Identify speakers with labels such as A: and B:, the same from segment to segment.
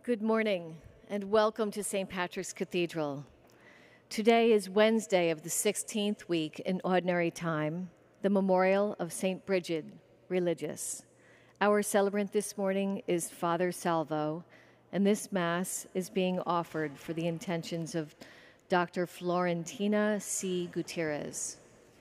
A: Good morning and welcome to St. Patrick's Cathedral. Today is Wednesday of the 16th week in Ordinary Time, the memorial of St. Bridget, religious. Our celebrant this morning is Father Salvo, and this Mass is being offered for the intentions of Dr. Florentina C. Gutierrez.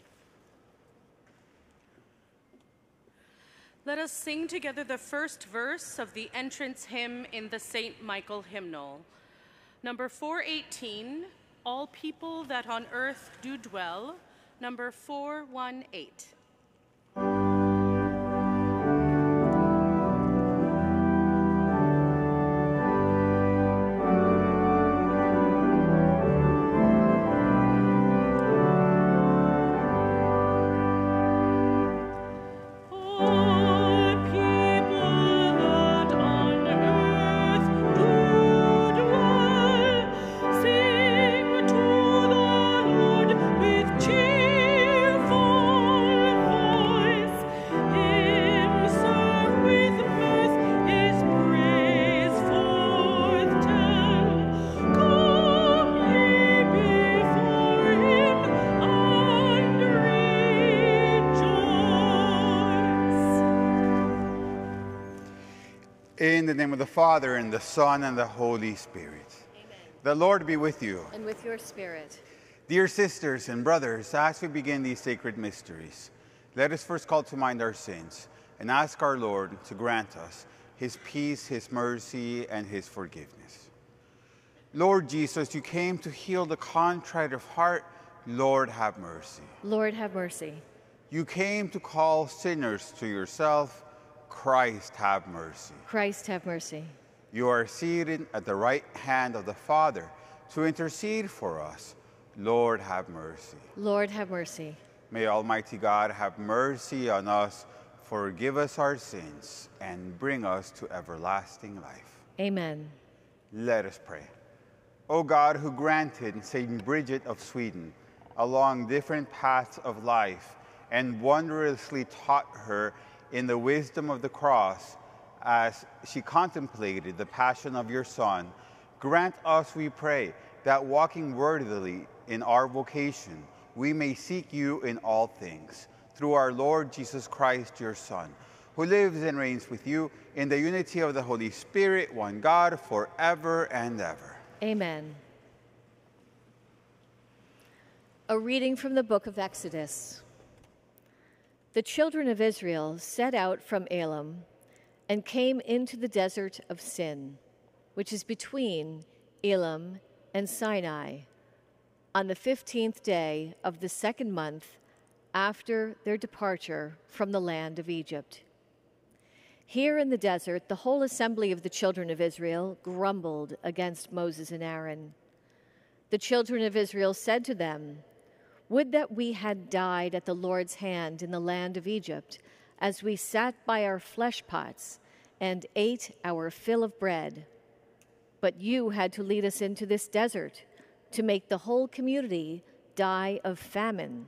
B: Let us sing together the first verse of the entrance hymn in the St. Michael hymnal. Number 418, All People That on Earth Do Dwell. Number 418.
C: In the name of the Father, and the Son, and the Holy Spirit.
A: Amen.
C: The Lord be with you.
A: And with your spirit.
C: Dear sisters and brothers, as we begin these sacred mysteries, let us first call to mind our sins and ask our Lord to grant us his peace, his mercy, and his forgiveness. Lord Jesus, you came to heal the contrite of heart. Lord, have mercy.
A: Lord, have mercy.
C: You came to call sinners to yourself. Christ, have mercy.
A: Christ, have mercy.
C: You are seated at the right hand of the Father to intercede for us. Lord, have mercy.
A: Lord, have mercy.
C: May Almighty God have mercy on us, forgive us our sins, and bring us to everlasting life.
A: Amen.
C: Let us pray. O God, who granted St. Bridget of Sweden along different paths of life and wondrously taught her in the wisdom of the cross as she contemplated the passion of your Son, grant us, we pray, that walking worthily in our vocation, we may seek you in all things. Through our Lord Jesus Christ, your Son, who lives and reigns with you in the unity of the Holy Spirit, one God, forever and ever.
A: Amen. A reading from the book of Exodus. The children of Israel set out from Elim and came into the desert of Sin, which is between Elim and Sinai, on the 15th day of the second month after their departure from the land of Egypt. Here in the desert, the whole assembly of the children of Israel grumbled against Moses and Aaron. The children of Israel said to them, "Would that we had died at the Lord's hand in the land of Egypt, as we sat by our flesh pots and ate our fill of bread. But you had to lead us into this desert to make the whole community die of famine."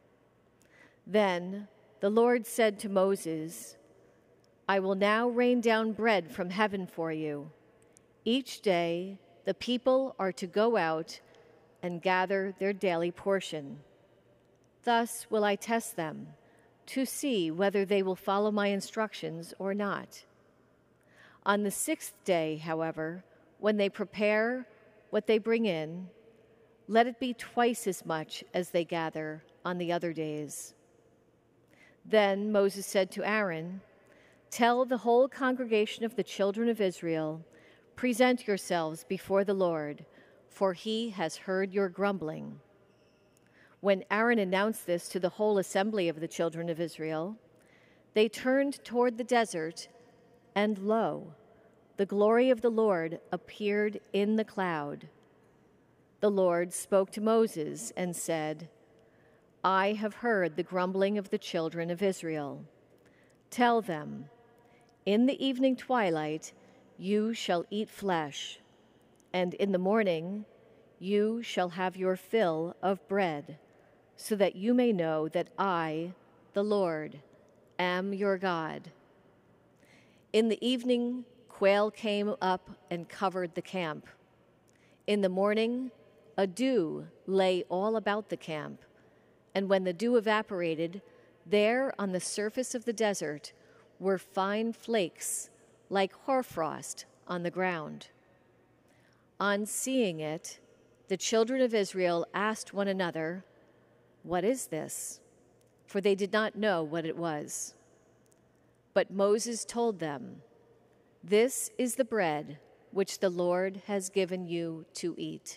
A: Then the Lord said to Moses, "I will now rain down bread from heaven for you. Each day the people are to go out and gather their daily portion. Thus will I test them to see whether they will follow my instructions or not. On the 6th day, however, when they prepare what they bring in, let it be twice as much as they gather on the other days." Then Moses said to Aaron, "Tell the whole congregation of the children of Israel, 'Present yourselves before the Lord, for he has heard your grumbling.'" When Aaron announced this to the whole assembly of the children of Israel, they turned toward the desert, and lo, the glory of the Lord appeared in the cloud. The Lord spoke to Moses and said, "I have heard the grumbling of the children of Israel. Tell them, in the evening twilight you shall eat flesh, and in the morning you shall have your fill of bread, so that you may know that I, the Lord, am your God. In the evening quail came up and covered the camp. In the morning, a dew lay all about the camp, and when the dew evaporated, there on the surface of the desert were fine flakes like hoarfrost on the ground. On seeing it, the children of Israel asked one another, "What is this?" For they did not know what it was. But Moses told them, "This is the bread which the Lord has given you to eat."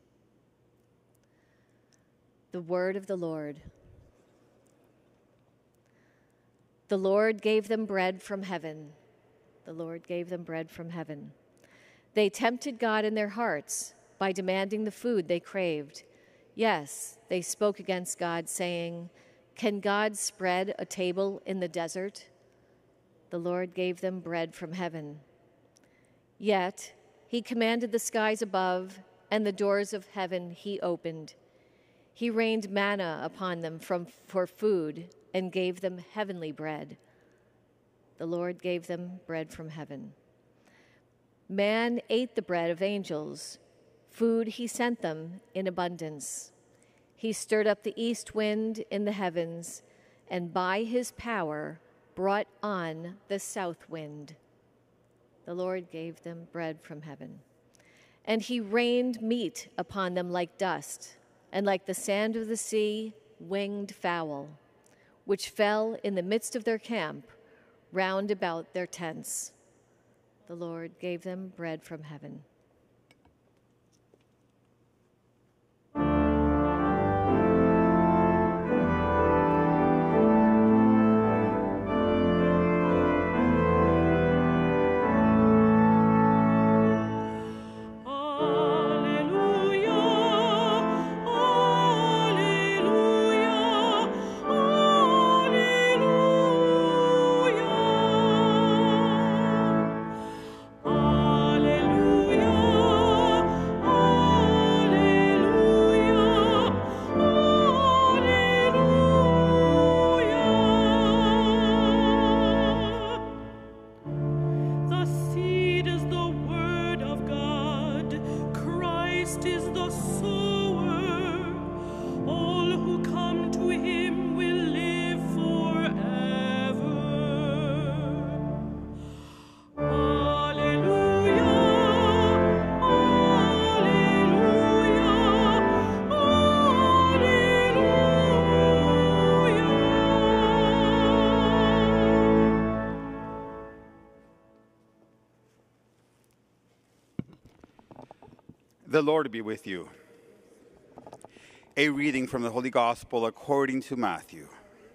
A: The word of the Lord. The Lord gave them bread from heaven. The Lord gave them bread from heaven. They tempted God in their hearts by demanding the food they craved. Yes, they spoke against God, saying, "Can God spread a table in the desert?" The Lord gave them bread from heaven. Yet he commanded the skies above, and the doors of heaven he opened. He rained manna upon them for food and gave them heavenly bread. The Lord gave them bread from heaven. Man ate the bread of angels. Food he sent them in abundance. He stirred up the east wind in the heavens, and by his power brought on the south wind. The Lord gave them bread from heaven. And he rained meat upon them like dust, and like the sand of the sea, winged fowl, which fell in the midst of their camp, round about their tents. The Lord gave them bread from heaven.
C: The Lord be with you. A reading from the Holy Gospel according to Matthew.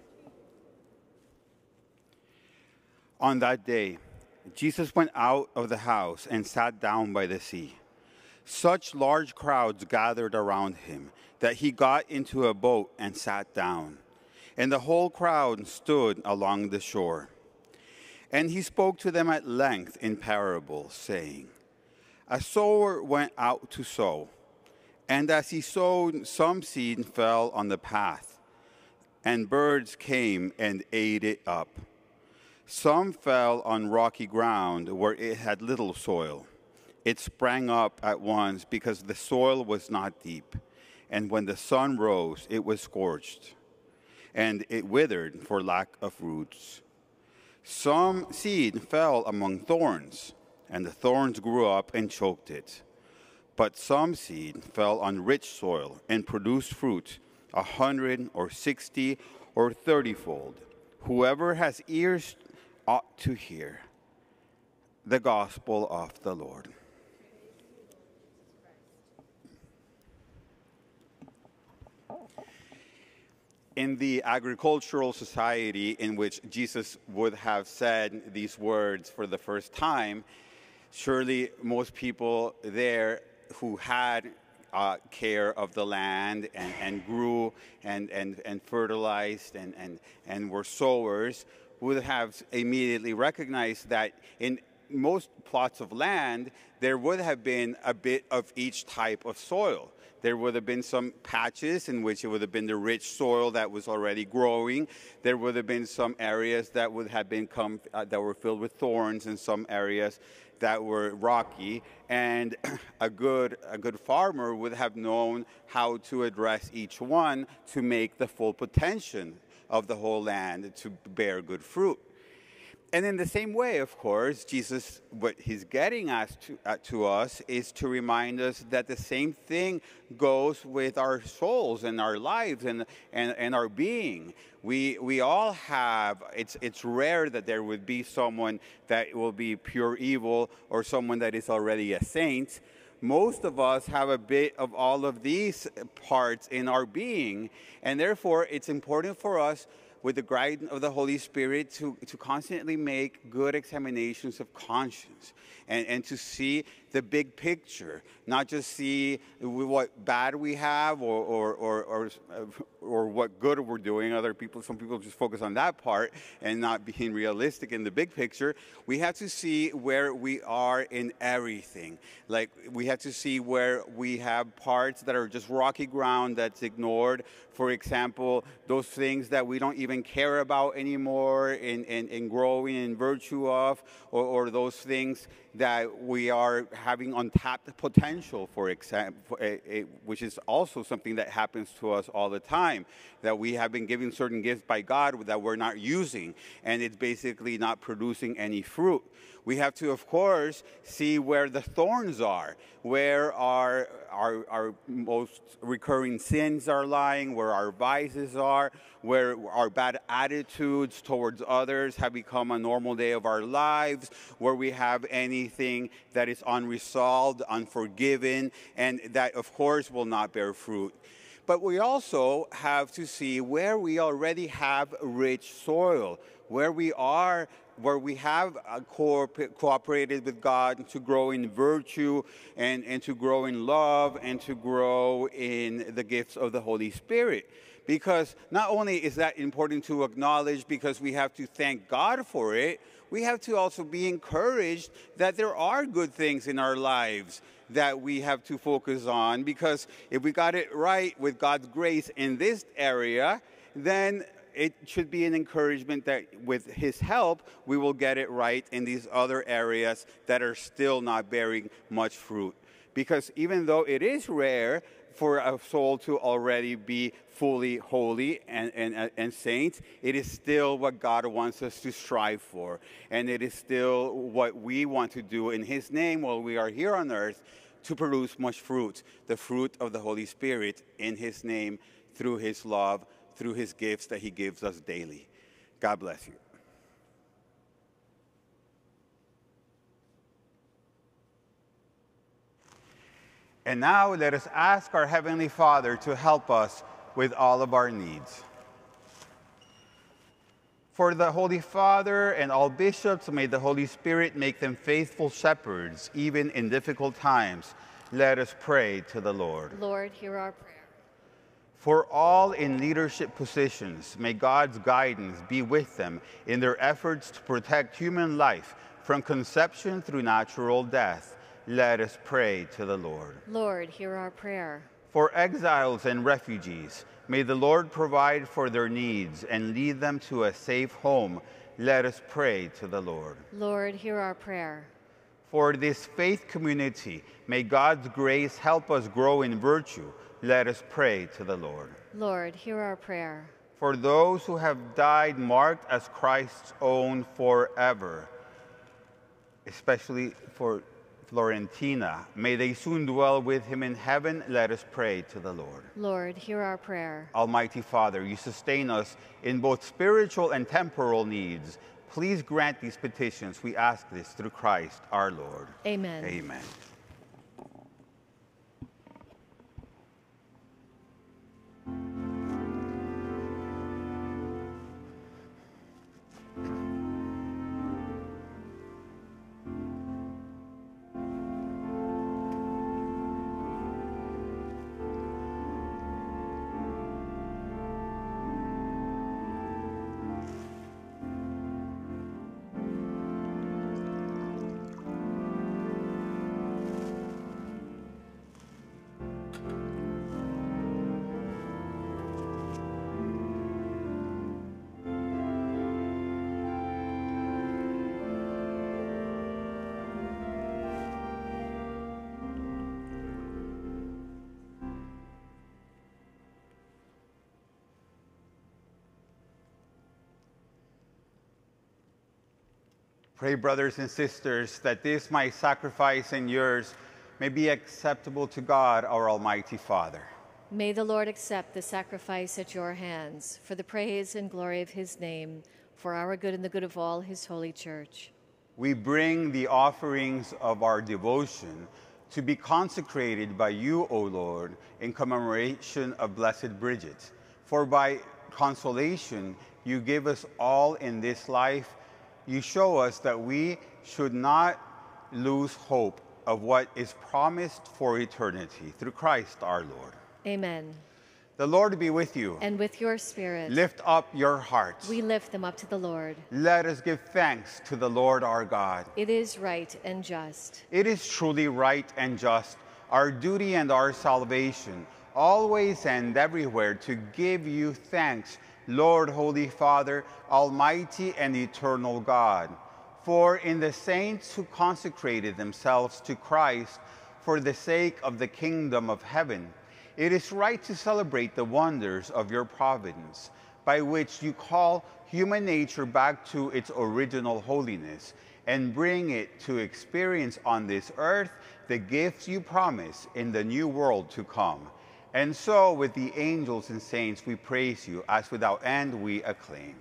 C: On that day, Jesus went out of the house and sat down by the sea. Such large crowds gathered around him that he got into a boat and sat down, and the whole crowd stood along the shore. And he spoke to them at length in parables, saying, "A sower went out to sow, and as he sowed, some seed fell on the path, and birds came and ate it up. Some fell on rocky ground where it had little soil. It sprang up at once because the soil was not deep, and when the sun rose, it was scorched, and it withered for lack of roots. Some seed fell among thorns, and the thorns grew up and choked it. But some seed fell on rich soil and produced fruit 100 or 60 or 30-fold. Whoever has ears ought to hear." The Gospel of the Lord. In the agricultural society in which Jesus would have said these words for the first time, surely most people there who had care of the land and grew and fertilized and were sowers would have immediately recognized that in most plots of land, there would have been a bit of each type of soil. There would have been some patches in which it would have been the rich soil that was already growing. There would have been some areas that would have been that were filled with thorns, and some areas that were rocky, and a good farmer would have known how to address each one to make the full potential of the whole land to bear good fruit. And in the same way, of course, Jesus, what he's getting to us is to remind us that the same thing goes with our souls and our lives and our being. We all have, it's rare that there would be someone that will be pure evil or someone that is already a saint. Most of us have a bit of all of these parts in our being, and therefore it's important for us, with the guidance of the Holy Spirit, to constantly make good examinations of conscience and to see the big picture, not just see what bad we have or what good we're doing. Some people just focus on that part and not being realistic in the big picture. We have to see where we are in everything. Like, we have to see where we have parts that are just rocky ground that's ignored. For example, those things that we don't even care about anymore in growing in virtue of, or those things that we are having untapped potential, for example, which is also something that happens to us all the time, that we have been given certain gifts by God that we're not using, and it's basically not producing any fruit. We have to, of course, see where the thorns are, where our most recurring sins are lying, where our vices are, where our bad attitudes towards others have become a normal day of our lives, where we have anything that is unresolved, unforgiven, and that, of course, will not bear fruit. But we also have to see where we already have rich soil, where we have cooperated with God to grow in virtue and to grow in love and to grow in the gifts of the Holy Spirit. Because not only is that important to acknowledge because we have to thank God for it, we have to also be encouraged that there are good things in our lives that we have to focus on, because if we got it right with God's grace in this area, then it should be an encouragement that with his help, we will get it right in these other areas that are still not bearing much fruit. Because even though it is rare for a soul to already be fully holy and saint, it is still what God wants us to strive for. And it is still what we want to do in his name while we are here on earth, to produce much fruit, the fruit of the Holy Spirit in his name, through his love, through his gifts that he gives us daily. God bless you. And now let us ask our Heavenly Father to help us with all of our needs. For the Holy Father and all bishops, may the Holy Spirit make them faithful shepherds, even in difficult times. Let us pray to the Lord.
A: Lord, hear our prayer.
C: For all in leadership positions, may God's guidance be with them in their efforts to protect human life from conception through natural death. Let us pray to the Lord.
A: Lord, hear our prayer.
C: For exiles and refugees, may the Lord provide for their needs and lead them to a safe home. Let us pray to the Lord.
A: Lord, hear our prayer.
C: For this faith community, may God's grace help us grow in virtue. Let us pray to the Lord.
A: Lord, hear our prayer.
C: For those who have died marked as Christ's own forever, especially for Florentina, may they soon dwell with him in heaven. Let us pray to the Lord.
A: Lord, hear our prayer.
C: Almighty Father, you sustain us in both spiritual and temporal needs. Please grant these petitions. We ask this through Christ our Lord.
A: Amen.
C: Amen. Pray, brothers and sisters, that this my sacrifice and yours may be acceptable to God, our Almighty Father.
A: May the Lord accept the sacrifice at your hands for the praise and glory of his name, for our good and the good of all his holy church.
C: We bring the offerings of our devotion to be consecrated by you, O Lord, in commemoration of Blessed Bridget. For by consolation you give us all in this life, you show us that we should not lose hope of what is promised for eternity, through Christ our Lord.
A: Amen.
C: The Lord be with you.
A: And with your spirit.
C: Lift up your hearts.
A: We lift them up to the Lord.
C: Let us give thanks to the Lord our God.
A: It is right and just.
C: It is truly right and just, our duty and our salvation, always and everywhere to give you thanks, Lord, Holy Father, Almighty and eternal God. For in the saints who consecrated themselves to Christ for the sake of the kingdom of heaven, it is right to celebrate the wonders of your providence, by which you call human nature back to its original holiness and bring it to experience on this earth the gifts you promise in the new world to come. And so, with the angels and saints, we praise you, as without end we acclaim.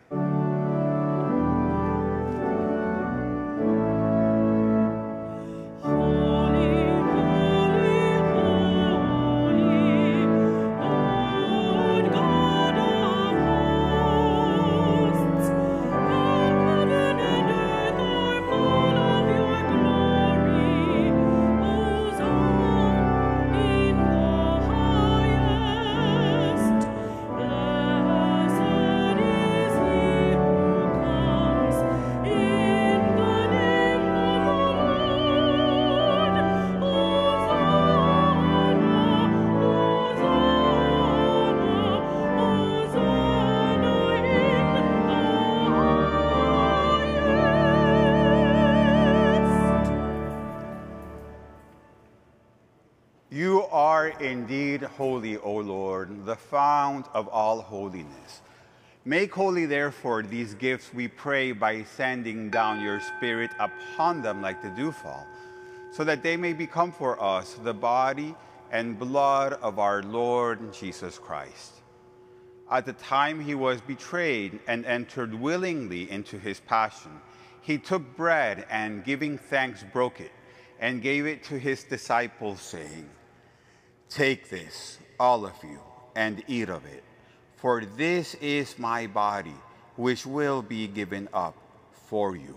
C: You are indeed holy, O Lord, the fount of all holiness. Make holy, therefore, these gifts, we pray, by sending down your Spirit upon them like the dewfall, so that they may become for us the body and blood of our Lord Jesus Christ. At the time he was betrayed and entered willingly into his passion, he took bread and, giving thanks, broke it and gave it to his disciples, saying, "Take this, all of you, and eat of it, for this is my body, which will be given up for you."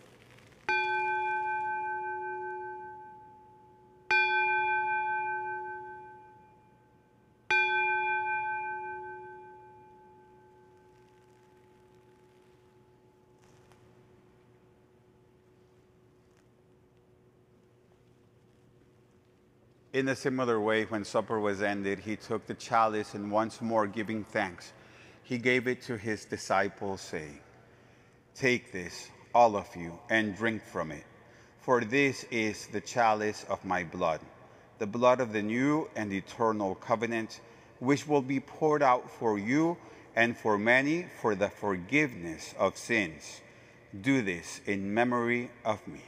C: In a similar way, when supper was ended, he took the chalice, and once more giving thanks, he gave it to his disciples, saying, "Take this, all of you, and drink from it, for this is the chalice of my blood, the blood of the new and eternal covenant, which will be poured out for you and for many for the forgiveness of sins. Do this in memory of me."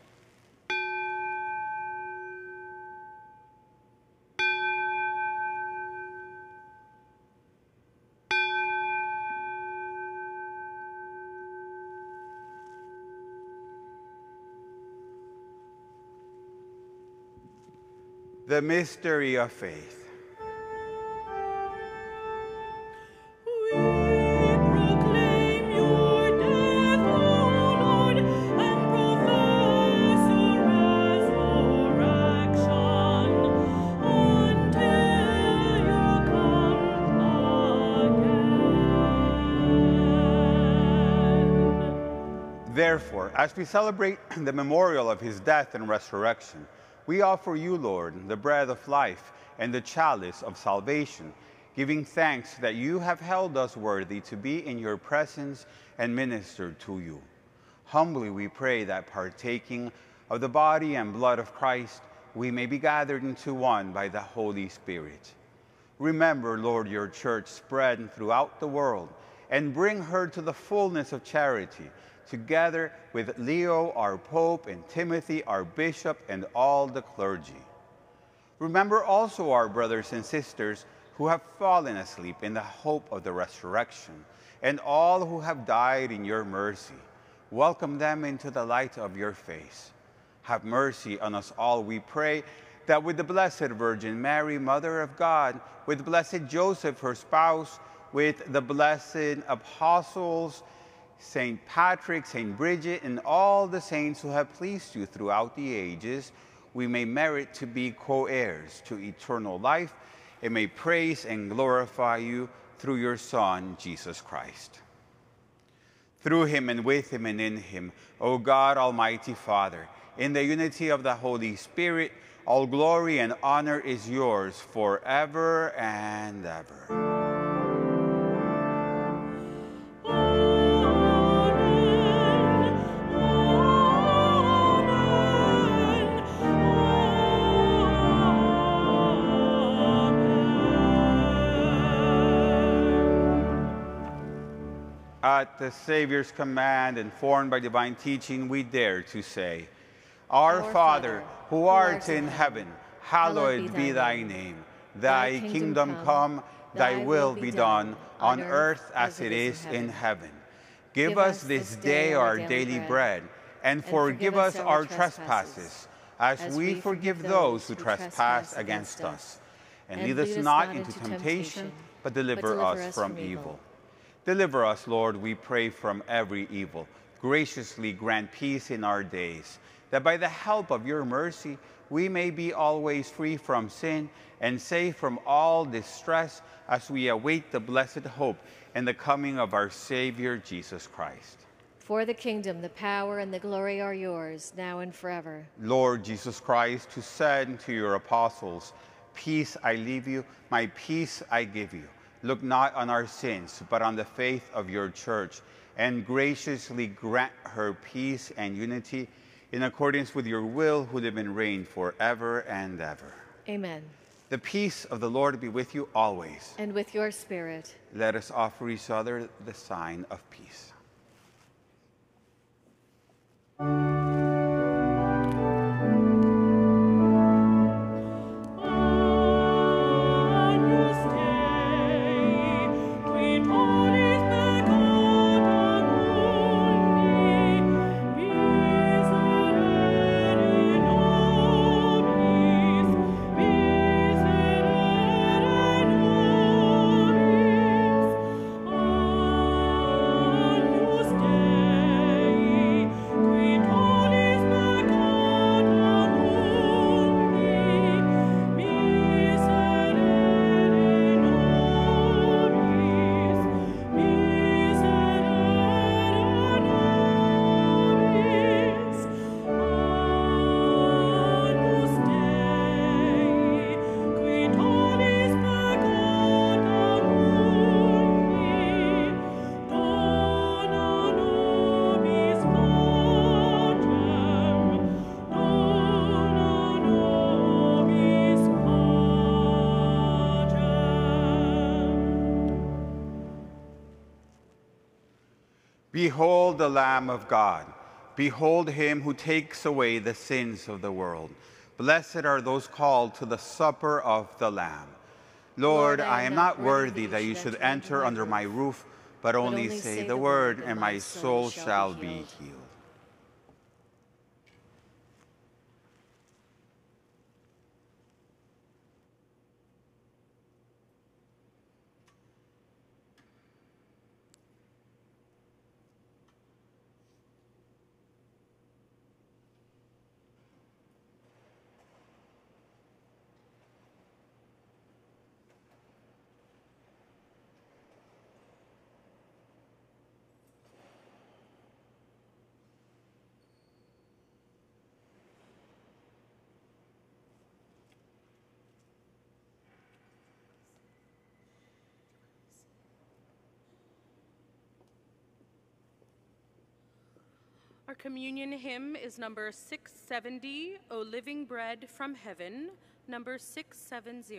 C: The mystery of faith.
D: We proclaim your death, O Lord, and profess your resurrection until you come again.
C: Therefore, as we celebrate the memorial of his death and resurrection, we offer you, Lord, the bread of life and the chalice of salvation, giving thanks that you have held us worthy to be in your presence and minister to you. Humbly we pray that, partaking of the body and blood of Christ, we may be gathered into one by the Holy Spirit. Remember, Lord, your church spread throughout the world, and bring her to the fullness of charity, together with Leo, our Pope, and Timothy, our Bishop, and all the clergy. Remember also our brothers and sisters who have fallen asleep in the hope of the resurrection, and all who have died in your mercy. Welcome them into the light of your face. Have mercy on us all, we pray, that with the Blessed Virgin Mary, Mother of God, with blessed Joseph, her spouse, with the blessed apostles, Saint Patrick, Saint Bridget, and all the saints who have pleased you throughout the ages, we may merit to be co-heirs to eternal life, and may praise and glorify you through your Son, Jesus Christ. Through him and with him and in him, O God, Almighty Father, in the unity of the Holy Spirit, all glory and honor is yours forever and ever. At the Savior's command, informed by divine teaching, we dare to say, Our Father, who art in heaven, hallowed be thy name. Thy kingdom come, thy will be done, on earth as it is in heaven. Give us this day our daily bread, and forgive us our trespasses, as we forgive those who trespass against us. And lead us not into temptation, but deliver us from evil. Deliver us, Lord, we pray, from every evil. Graciously grant peace in our days, that by the help of your mercy we may be always free from sin and safe from all distress as we await the blessed hope and the coming of our Savior, Jesus Christ.
A: For the kingdom, the power, and the glory are yours, now and forever.
C: Lord Jesus Christ, who said to your apostles, Peace I leave you, my peace I give you. Look not on our sins, but on the faith of your church, and graciously grant her peace and unity in accordance with your will, who live and reign forever and ever.
A: Amen.
C: The peace of the Lord be with you always.
A: And with your spirit.
C: Let us offer each other the sign of peace. Behold the Lamb of God. Behold him who takes away the sins of the world. Blessed are those called to the supper of the Lamb. Lord, I am not worthy that you should enter under my roof, but only say the word, and my soul shall be healed.
B: Our communion hymn is number 670, O Living Bread from Heaven, number 670.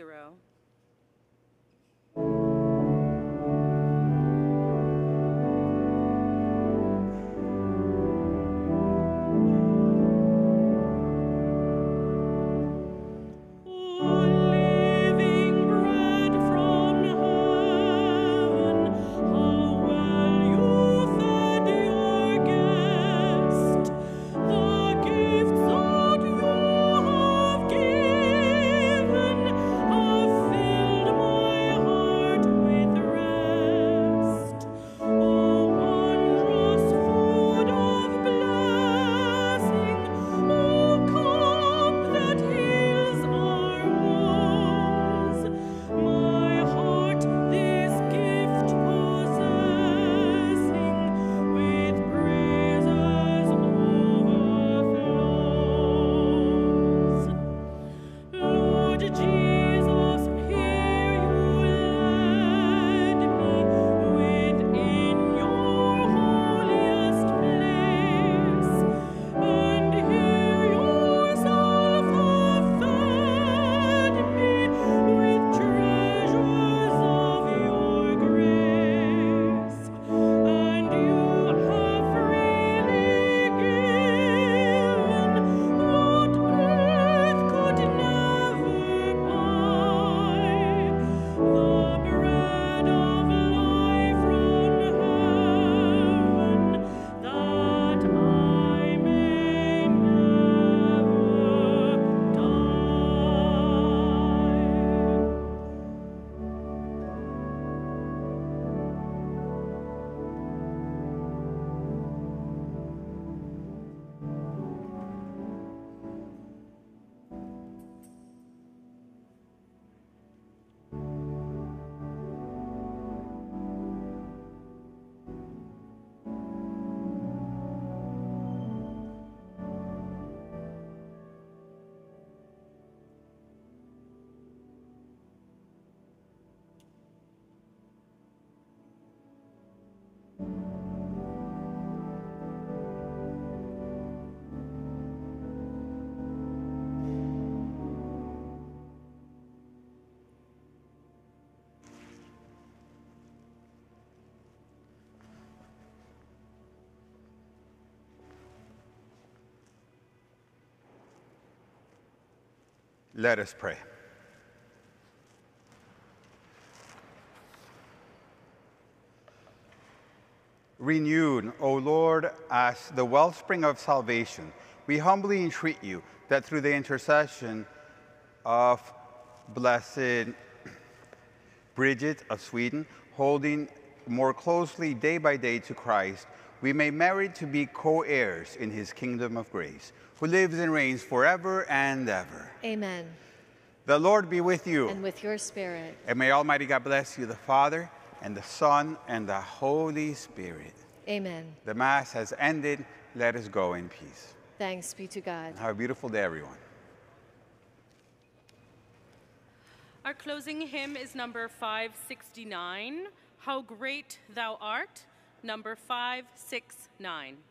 C: Let us pray. Renewed, O Lord, as the wellspring of salvation, we humbly entreat you that through the intercession of Blessed Bridget of Sweden, holding more closely day by day to Christ, we may merit to be co-heirs in his kingdom of grace, who lives and reigns forever and ever.
A: Amen.
C: The Lord be with you.
A: And with your spirit.
C: And may Almighty God bless you, the Father, and the Son, and the Holy Spirit.
A: Amen.
C: The Mass has ended. Let us go in peace.
A: Thanks be to God.
C: Have a beautiful day, everyone.
B: Our closing hymn is number 569, How Great Thou Art, number 569.